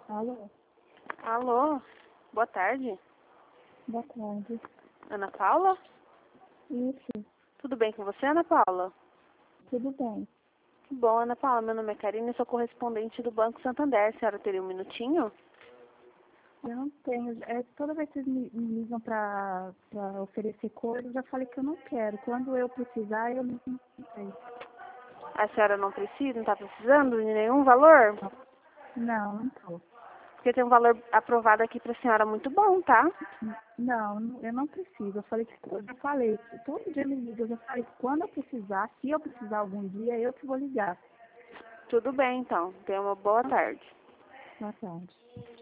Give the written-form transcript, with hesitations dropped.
Alô, Alô, boa tarde. boa tarde. Ana Paula? Isso, Tudo bem com você, Ana Paula? tudo bem. Que bom, Ana Paula. Meu nome é Karine e sou correspondente do Banco Santander. A senhora teria um minutinho? Eu não tenho. Toda vez que vocês me ligam para oferecer coisas, eu já falei que eu não quero. Quando eu precisar, eu não sei. A senhora não precisa, não está precisando de nenhum valor? Não, não tô. Porque tem um valor aprovado aqui para a senhora muito bom, tá? Não, eu não preciso. Eu já falei, todo dia me liga, eu já falei que quando eu precisar, se eu precisar algum dia, eu que vou ligar. Tudo bem, então. Tenha uma boa tarde. Boa tarde.